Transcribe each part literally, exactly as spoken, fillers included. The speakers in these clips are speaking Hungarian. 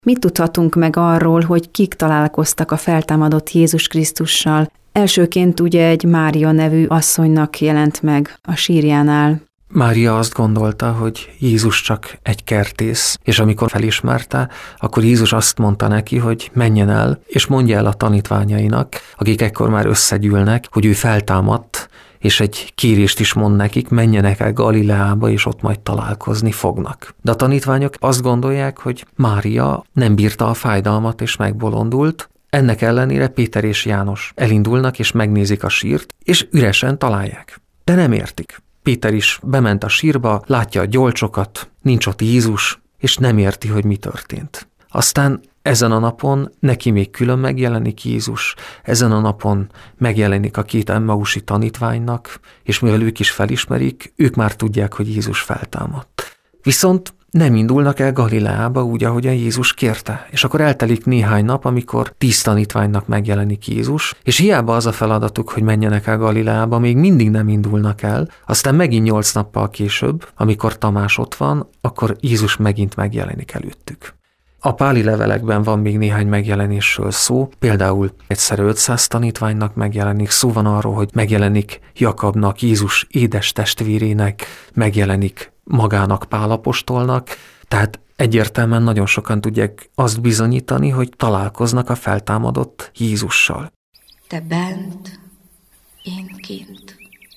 Mit tudhatunk meg arról, hogy kik találkoztak a feltámadott Jézus Krisztussal? Elsőként ugye egy Mária nevű asszonynak jelent meg a sírjánál. Mária azt gondolta, hogy Jézus csak egy kertész, és amikor felismerte, akkor Jézus azt mondta neki, hogy menjen el, és mondja el a tanítványainak, akik ekkor már összegyűlnek, hogy ő feltámadt, és egy kérést is mond nekik, menjenek el Galileába, és ott majd találkozni fognak. De a tanítványok azt gondolják, hogy Mária nem bírta a fájdalmat, és megbolondult. Ennek ellenére Péter és János elindulnak, és megnézik a sírt, és üresen találják. De nem értik. Péter is bement a sírba, látja a gyolcsokat, nincs ott Jézus, és nem érti, hogy mi történt. Aztán ezen a napon neki még külön megjelenik Jézus, ezen a napon megjelenik a két emmausi tanítványnak, és mivel ők is felismerik, ők már tudják, hogy Jézus feltámadt. Viszont nem indulnak el Galileába úgy, ahogyan Jézus kérte. És akkor eltelik néhány nap, amikor tíz tanítványnak megjelenik Jézus, és hiába az a feladatuk, hogy menjenek el Galileába, még mindig nem indulnak el. Aztán megint nyolc nappal később, amikor Tamás ott van, akkor Jézus megint megjelenik előttük. A páli levelekben van még néhány megjelenésről szó, például egyszer ötszáz tanítványnak megjelenik, szó van arról, hogy megjelenik Jakabnak, Jézus édes testvérének, megjelenik magának Pál apostolnak, tehát egyértelműen nagyon sokan tudják azt bizonyítani, hogy találkoznak a feltámadott Jézussal. Te bent, én kint.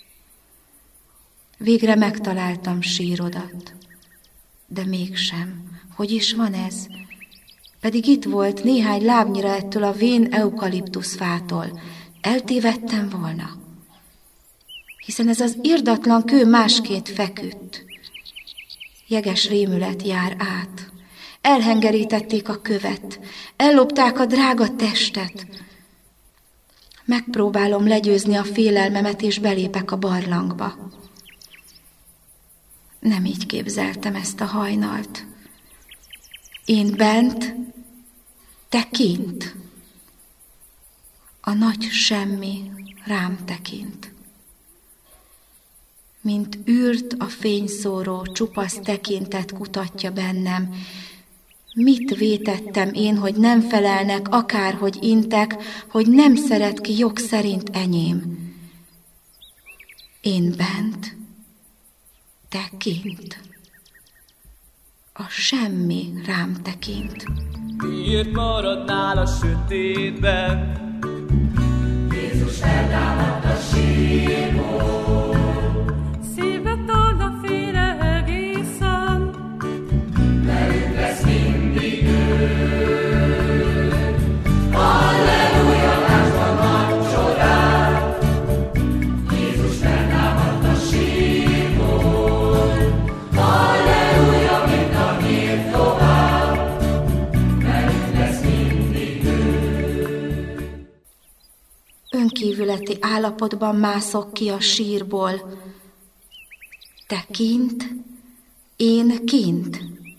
Végre megtaláltam sírodat, de mégsem. Hogy is van ez? Pedig itt volt néhány lábnyira ettől a vén eukaliptusz fától. Eltévedtem volna. Hiszen ez az irdatlan kő másként feküdt. Jeges rémület jár át. Elhengerítették a követ. Ellopták a drága testet. Megpróbálom legyőzni a félelmemet, és belépek a barlangba. Nem így képzeltem ezt a hajnalt. Én bent, te kint. A nagy semmi rám tekint. Mint űrt a fényszóró, csupasz tekintet kutatja bennem. Mit vétettem én, hogy nem felelnek, akárhogy intek, hogy nem szeret ki jog szerint enyém. Én bent, te kint. A semmi rám tekint. Miért maradnál a sötétben? Jézus feltámadt a sírból. Szíved oldaféle egészen. Velünk lesz mindig ő. Halleluja, lásd a nagy csodát. Jézus feltámadt a sírból. Halleluja, mint a hír tovább. Velünk lesz mindig ő. Önkívületi állapotban mászok ki a sírból. Te kint, én kint.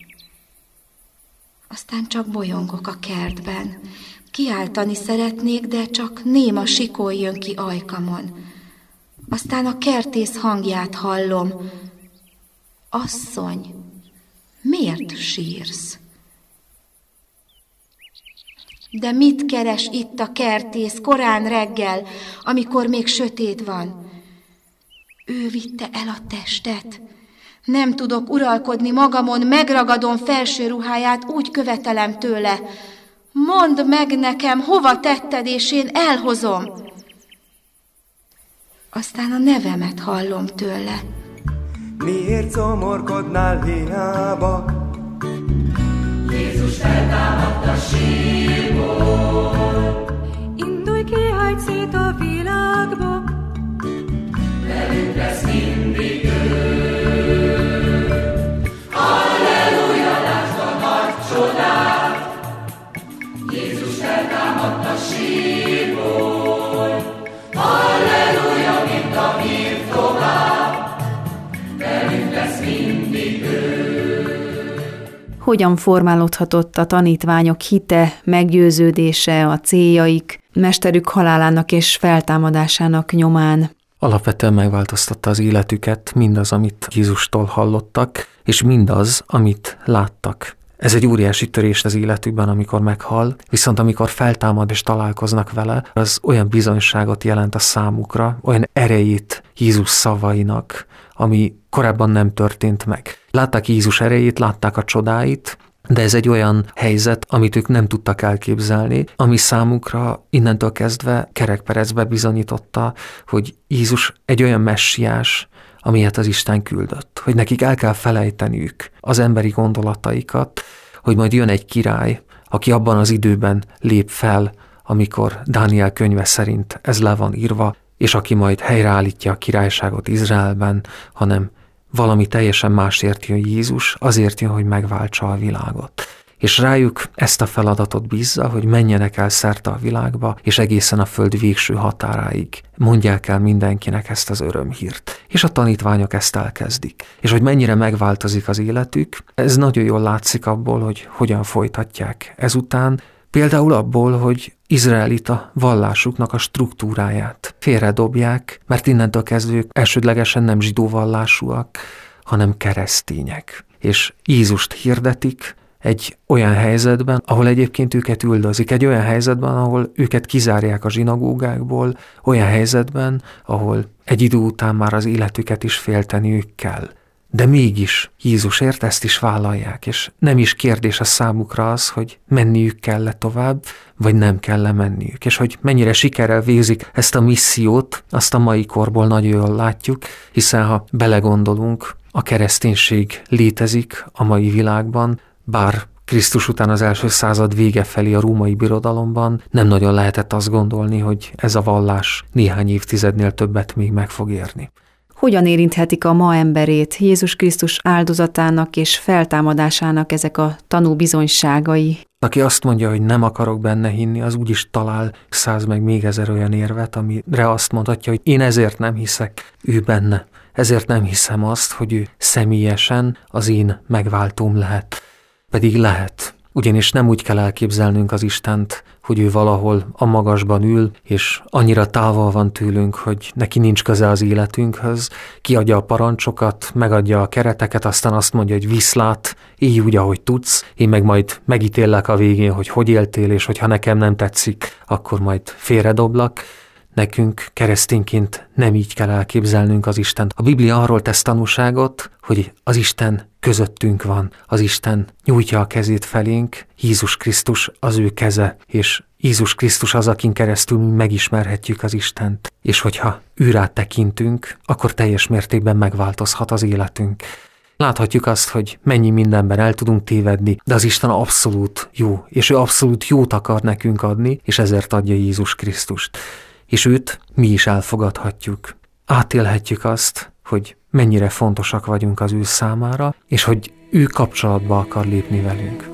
Aztán csak bolyongok a kertben. Kiáltani szeretnék, de csak néma sikoly jön ki ajkamon. Aztán a kertész hangját hallom. Asszony, miért sírsz? De mit keres itt a kertész korán reggel, amikor még sötét van? Ő vitte el a testet. Nem tudok uralkodni magamon, megragadom felső ruháját, úgy követelem tőle. Mondd meg nekem, hova tetted, és én elhozom. Aztán a nevemet hallom tőle. Miért szomorkodnál hiába? Jézus feltámadt a sírból. Indulj ki, hagyd szét a világba. Velünk lesz mindig ő. Halleluja, lásd a nagy csodát. Jézus feltámadt a sírból. Halleluja, mint a hír tovább. Velünk lesz mindig ő. Hogyan formálódhatott a tanítványok hite, meggyőződése, a céljaik, mesterük halálának és feltámadásának nyomán? Alapvetően megváltoztatta az életüket, mindaz, amit Jézustól hallottak, és mindaz, amit láttak. Ez egy óriási törés az életükben, amikor meghal, viszont amikor feltámad és találkoznak vele, az olyan bizonyságot jelent a számukra, olyan erejét Jézus szavainak, ami korábban nem történt meg. Látták Jézus erejét, látták a csodáit, de ez egy olyan helyzet, amit ők nem tudtak elképzelni, ami számukra innentől kezdve kerekperec bizonyította, hogy Jézus egy olyan messiás, amilyet az Isten küldött, hogy nekik el kell felejteniük az emberi gondolataikat, hogy majd jön egy király, aki abban az időben lép fel, amikor Dániel könyve szerint ez le van írva, és aki majd helyreállítja a királyságot Izraelben, hanem valami teljesen másért jön Jézus, azért jön, hogy megváltsa a világot. És rájuk ezt a feladatot bízza, hogy menjenek el szerte a világba, és egészen a föld végső határáig mondják el mindenkinek ezt az örömhírt. És a tanítványok ezt elkezdik. És hogy mennyire megváltozik az életük, ez nagyon jól látszik abból, hogy hogyan folytatják ezután, például abból, hogy izraelita vallásuknak a struktúráját félredobják, mert innentől kezdve elsődlegesen nem zsidó vallásúak, hanem keresztények. És Jézust hirdetik egy olyan helyzetben, ahol egyébként őket üldözik, egy olyan helyzetben, ahol őket kizárják a zsinagógákból, olyan helyzetben, ahol egy idő után már az életüket is félteniük kell. De mégis Jézusért ezt is vállalják, és nem is kérdés a számukra az, hogy menniük kell-e tovább, vagy nem kell-e menniük. És hogy mennyire sikerrel végzik ezt a missziót, azt a mai korból nagyon jól látjuk, hiszen ha belegondolunk, a kereszténység létezik a mai világban, bár Krisztus után az első század vége felé a római birodalomban nem nagyon lehetett azt gondolni, hogy ez a vallás néhány évtizednél többet még meg fog érni. Hogyan érinthetik a ma emberét Jézus Krisztus áldozatának és feltámadásának ezek a tanúbizonyságai? Aki azt mondja, hogy nem akarok benne hinni, az úgyis talál száz meg még ezer olyan érvet, amire azt mondhatja, hogy én ezért nem hiszek ő benne. Ezért nem hiszem azt, hogy ő személyesen az én megváltóm lehet. Pedig lehet. Ugyanis nem úgy kell elképzelnünk az Istent, hogy ő valahol a magasban ül, és annyira távol van tőlünk, hogy neki nincs köze az életünkhöz, kiadja a parancsokat, megadja a kereteket, aztán azt mondja, hogy viszlát, élj úgy, ahogy tudsz, én meg majd megítéllek a végén, hogy hogy éltél, és hogyha nekem nem tetszik, akkor majd félredoblak. Nekünk keresztényként nem így kell elképzelnünk az Istent. A Biblia arról tesz tanúságot, hogy az Isten közöttünk van, az Isten nyújtja a kezét felénk, Jézus Krisztus az ő keze, és Jézus Krisztus az, akin keresztül mi megismerhetjük az Istent. És hogyha őrá tekintünk, akkor teljes mértékben megváltozhat az életünk. Láthatjuk azt, hogy mennyi mindenben el tudunk tévedni, de az Isten abszolút jó, és ő abszolút jót akar nekünk adni, és ezért adja Jézus Krisztust. És őt mi is elfogadhatjuk. Átélhetjük azt, hogy mennyire fontosak vagyunk az ő számára, és hogy ő kapcsolatba akar lépni velünk.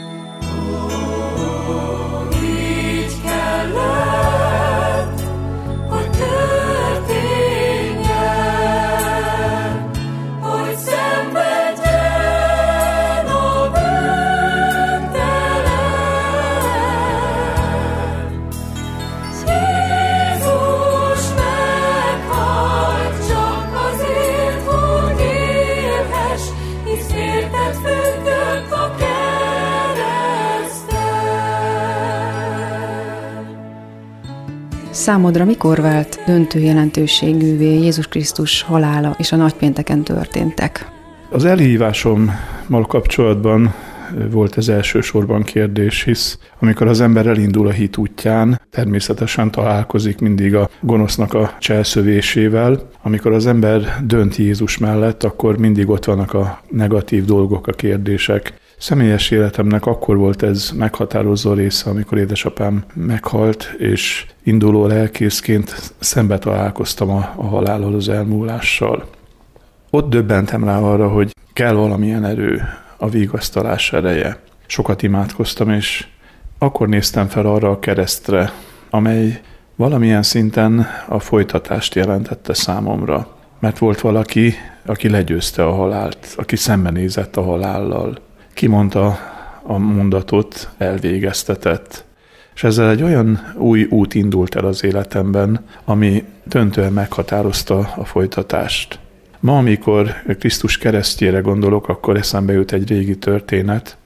Számodra mikor vált döntő jelentőségűvé Jézus Krisztus halála és a nagypénteken történtek? Az elhívásommal kapcsolatban volt ez elsősorban kérdés, hisz amikor az ember elindul a hit útján, természetesen találkozik mindig a gonosznak a cselszövésével. Amikor az ember dönt Jézus mellett, akkor mindig ott vannak a negatív dolgok, a kérdések. Személyes életemnek akkor volt ez meghatározó része, amikor édesapám meghalt, és induló lelkészként szembe találkoztam a, a halállal, az elmúlással. Ott döbbentem rá arra, hogy kell valamilyen erő, a vigasztalás ereje. Sokat imádkoztam, és akkor néztem fel arra a keresztre, amely valamilyen szinten a folytatást jelentette számomra. Mert volt valaki, aki legyőzte a halált, aki szembenézett a halállal. Kimondta a mondatot, elvégeztetett. És ezzel egy olyan új út indult el az életemben, ami döntően meghatározta a folytatást. Ma, amikor Krisztus keresztjére gondolok, akkor eszembe jut egy régi történet.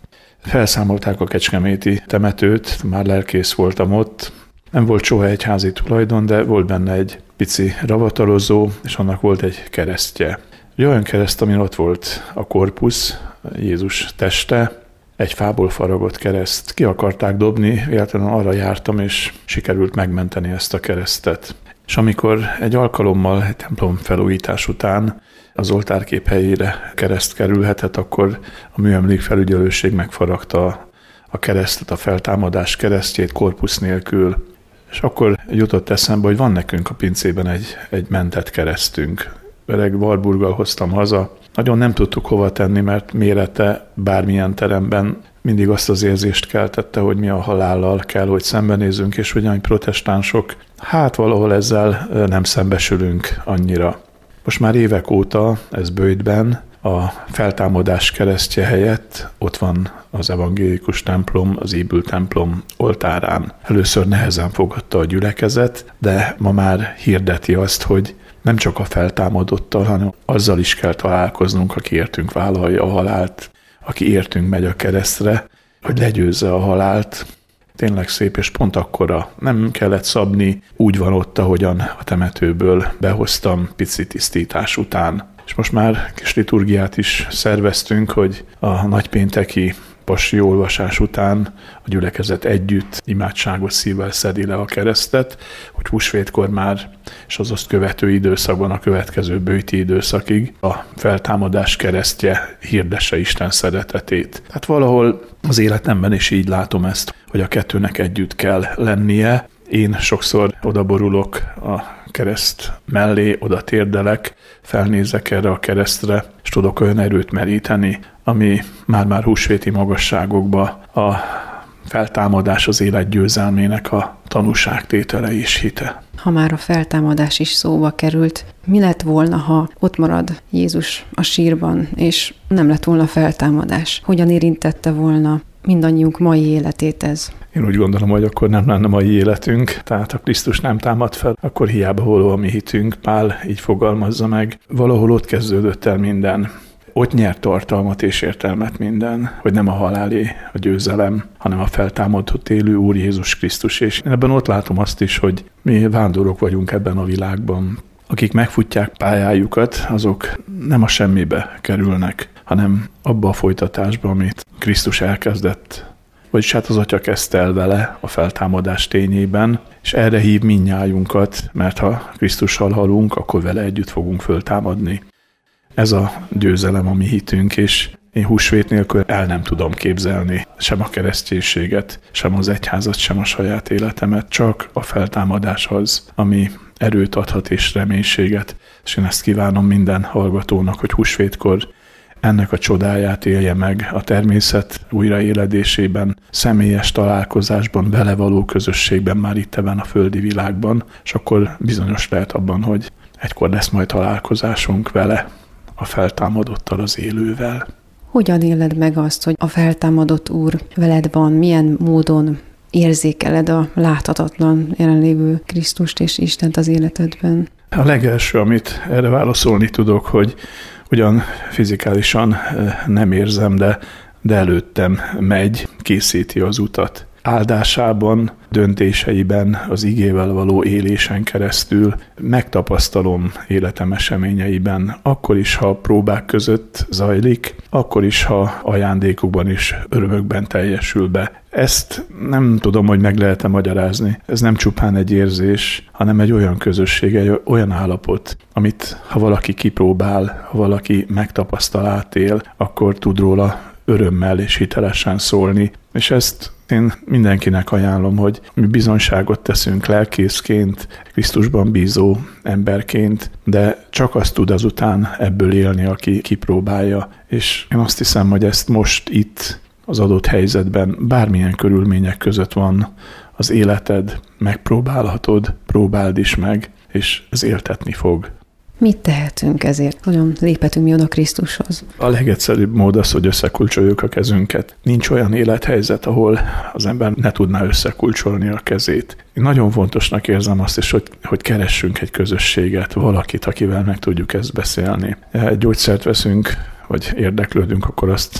Felszámolták a kecskeméti temetőt, már lelkész voltam ott. Nem volt soha egyházi tulajdon, de volt benne egy pici ravatalozó, és annak volt egy keresztje. Egy olyan kereszt, amin ott volt a korpusz, Jézus teste, egy fából faragott kereszt. Ki akarták dobni, véletlenül arra jártam, és sikerült megmenteni ezt a keresztet. És amikor egy alkalommal, egy templom felújítás után az oltárkép helyére kereszt kerülhetett, akkor a műemlékfelügyelőség megfaragta a keresztet, a feltámadás keresztjét korpusz nélkül. És akkor jutott eszembe, hogy van nekünk a pincében egy, egy mentett keresztünk. Öreg Warburggal hoztam haza. Nagyon nem tudtuk hova tenni, mert mérete bármilyen teremben mindig azt az érzést keltette, hogy mi a halállal kell, hogy szembenézzünk, és hogy protestánsok, hát valahol ezzel nem szembesülünk annyira. Most már évek óta ez Böjtben a feltámadás keresztje helyett ott van az evangélikus templom, az Íbül templom oltárán. Először nehezen fogadta a gyülekezet, de ma már hirdeti azt, hogy nem csak a feltámadottal, hanem azzal is kell találkoznunk, aki értünk vállalja a halált, aki értünk megy a keresztre, hogy legyőzze a halált. Tényleg szép, és pont akkora. Nem kellett szabni, úgy van ott, ahogyan a temetőből behoztam pici tisztítás után. És most már kis liturgiát is szerveztünk, hogy a nagypénteki pasi olvasás után a gyülekezet együtt imádságos szívvel szedi le a keresztet, hogy húsvétkor már, és az azt követő időszakban, a következő böjti időszakig a feltámadás keresztje hirdesse Isten szeretetét. Tehát valahol az életemben is így látom ezt, hogy a kettőnek együtt kell lennie. Én sokszor odaborulok a kereszt mellé, oda térdelek, felnézek erre a keresztre, és tudok olyan erőt meríteni, ami már-már húsvéti magasságokba a feltámadás az élet győzelmének a tanúságtétele és hite. Ha már a feltámadás is szóba került, mi lett volna, ha ott marad Jézus a sírban, és nem lett volna feltámadás? Hogyan érintette volna mindannyiunk mai életét ez? Én úgy gondolom, hogy akkor nem lenne mai életünk, tehát ha Krisztus nem támad fel, akkor hiába való a mi hitünk. Pál így fogalmazza meg. Valahol ott kezdődött el minden. Ott nyert tartalmat és értelmet minden, hogy nem a halálé a győzelem, hanem a feltámadott élő Úr Jézus Krisztus. És én ebben ott látom azt is, hogy mi vándorok vagyunk ebben a világban. Akik megfutják pályájukat, azok nem a semmibe kerülnek, hanem abba a folytatásba, amit Krisztus elkezdett. Vagyis hát az Atya kezdte el vele a feltámadás tényében, és erre hív mindnyájunkat, mert ha Krisztussal halunk, akkor vele együtt fogunk föltámadni. Ez a győzelem a mi hitünk, és én húsvét nélkül el nem tudom képzelni sem a kereszténységet, sem az egyházat, sem a saját életemet, csak a feltámadás az, ami erőt adhat és reménységet, és én ezt kívánom minden hallgatónak, hogy húsvétkor ennek a csodáját élje meg a természet újraéledésében, személyes találkozásban, vele való közösségben már itt ebben a földi világban, és akkor bizonyos lehet abban, hogy egykor lesz majd találkozásunk vele, a feltámadottal, az élővel. Hogyan éled meg azt, hogy a feltámadott Úr veled van, milyen módon érzékeled a láthatatlan jelenlévő Krisztust és Istent az életedben? A legelső, amit erre válaszolni tudok, hogy ugyan fizikálisan nem érzem, de, de előttem megy, készíti az utat. Áldásában, döntéseiben, az igével való élésen keresztül megtapasztalom életem eseményeiben, akkor is, ha próbák között zajlik, akkor is, ha ajándékokban is örömökben teljesül be. Ezt nem tudom, hogy meg lehet-e magyarázni. Ez nem csupán egy érzés, hanem egy olyan közösség, egy olyan állapot, amit ha valaki kipróbál, ha valaki megtapasztal, átél, akkor tud róla örömmel és hitelesen szólni. És ezt én mindenkinek ajánlom, hogy mi bizonyságot teszünk lelkészként, Krisztusban bízó emberként, de csak azt tud azután ebből élni, aki kipróbálja. És én azt hiszem, hogy ezt most itt az adott helyzetben, bármilyen körülmények között van az életed, megpróbálhatod, próbáld is meg, és ez éltetni fog. Mit tehetünk ezért? Hogyan léphetünk mi oda Krisztushoz? A legegyszerűbb mód az, hogy összekulcsoljuk a kezünket. Nincs olyan élethelyzet, ahol az ember ne tudná összekulcsolni a kezét. Én nagyon fontosnak érzem azt is, hogy, hogy keressünk egy közösséget, valakit, akivel meg tudjuk ezt beszélni. Egy gyógyszert veszünk, vagy érdeklődünk, akkor azt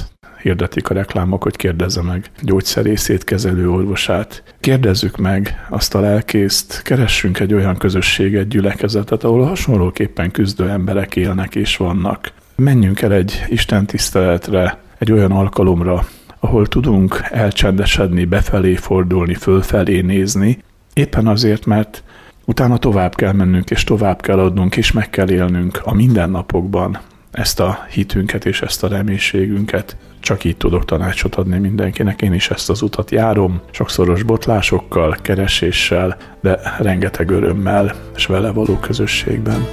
hirdetik a reklámok, hogy kérdezze meg gyógyszerészét, kezelő orvosát. Kérdezzük meg azt a lelkészt, keressünk egy olyan közösséget, gyülekezetet, ahol hasonlóképpen küzdő emberek élnek és vannak. Menjünk el egy istentiszteletre, egy olyan alkalomra, ahol tudunk elcsendesedni, befelé fordulni, fölfelé nézni, éppen azért, mert utána tovább kell mennünk, és tovább kell adnunk, és meg kell élnünk a mindennapokban ezt a hitünket és ezt a reménységünket. Csak így tudok tanácsot adni mindenkinek, én is ezt az utat járom, sokszoros botlásokkal, kereséssel, de rengeteg örömmel és vele való közösségben.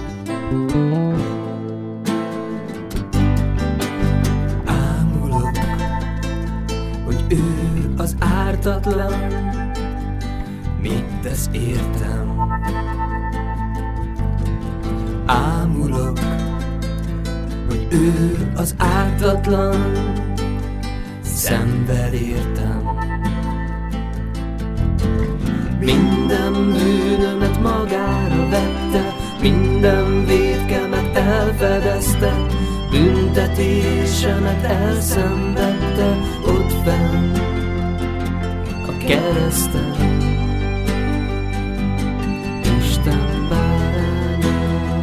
Ámulok, hogy ő az ártatlan, mit tesz értem. Ámulok, hogy ő az ártatlan, szenved értem. Minden bűnömet magára vette, minden vétkemet elfedezte, büntetésemet elszenvedte ott fenn a kereszten. Isten báránya,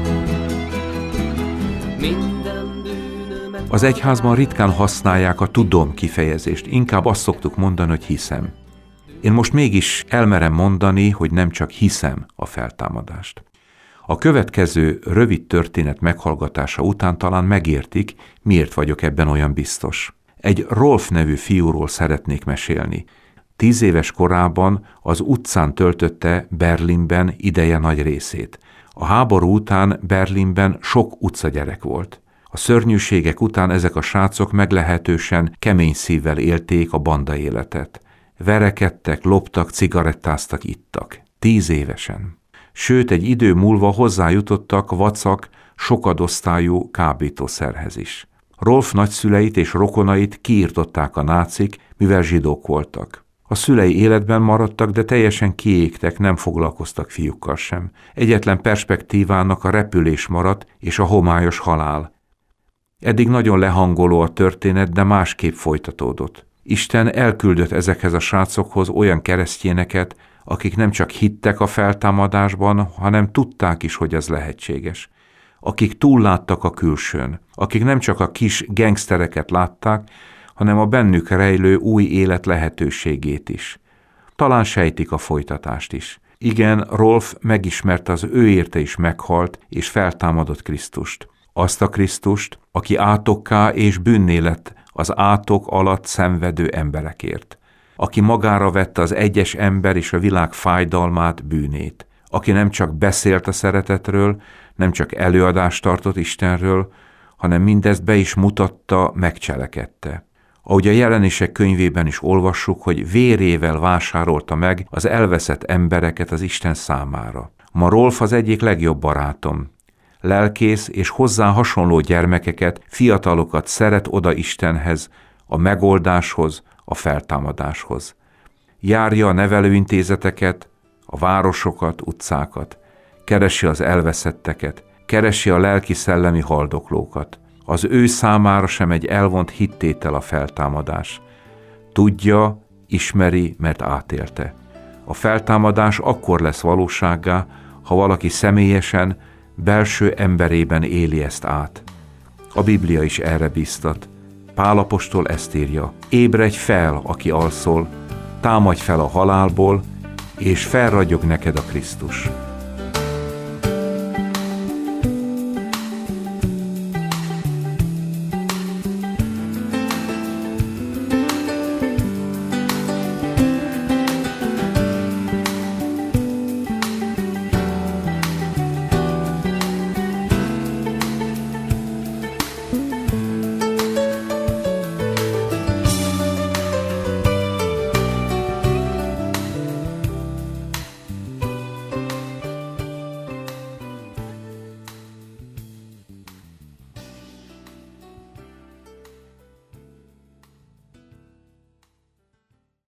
minden bűnömet... Az egyházban ritkán használják a tudom kifejezést, inkább azt szoktuk mondani, hogy hiszem. Én most mégis elmerem mondani, hogy nem csak hiszem a feltámadást. A következő rövid történet meghallgatása után talán megértik, miért vagyok ebben olyan biztos. Egy Rolf nevű fiúról szeretnék mesélni. Tíz éves korában az utcán töltötte Berlinben ideje nagy részét. A háború után Berlinben sok utcagyerek volt. A szörnyűségek után ezek a srácok meglehetősen kemény szívvel élték a banda életet. Verekedtek, loptak, cigarettáztak, ittak. Tíz évesen. Sőt, egy idő múlva hozzájutottak vacak, sokadosztályú kábítószerhez is. Rolf nagyszüleit és rokonait kiirtották a nácik, mivel zsidók voltak. A szülei életben maradtak, de teljesen kiégtek, nem foglalkoztak fiúkkal sem. Egyetlen perspektívának a repülés maradt és a homályos halál. Eddig nagyon lehangoló a történet, de másképp folytatódott. Isten elküldött ezekhez a srácokhoz olyan keresztjéneket, akik nem csak hittek a feltámadásban, hanem tudták is, hogy ez lehetséges. Akik túlláttak a külsőn, akik nem csak a kis gengsztereket látták, hanem a bennük rejlő új élet lehetőségét is. Talán sejtik a folytatást is. Igen, Rolf megismerte az ő érte is meghalt és feltámadott Krisztust. Azt a Krisztust, aki átokká és bűnné lett az átok alatt szenvedő emberekért. Aki magára vette az egyes ember és a világ fájdalmát, bűnét. Aki nem csak beszélt a szeretetről, nem csak előadást tartott Istenről, hanem mindezt be is mutatta, megcselekedte. Ahogy a Jelenések könyvében is olvassuk, hogy vérével vásárolta meg az elveszett embereket az Isten számára. Ma Rolf az egyik legjobb barátom. Lelkész és hozzá hasonló gyermekeket, fiatalokat szeret oda Istenhez, a megoldáshoz, a feltámadáshoz. Járja a nevelőintézeteket, a városokat, utcákat, keresi az elveszetteket, keresi a lelki-szellemi haldoklókat. Az ő számára sem egy elvont hittétel a feltámadás. Tudja, ismeri, mert átélte. A feltámadás akkor lesz valósággá, ha valaki személyesen, belső emberében éli ezt át. A Biblia is erre bíztat. Pál apostol ezt írja: ébredj fel, aki alszol, támadj fel a halálból, és felragyog neked a Krisztus.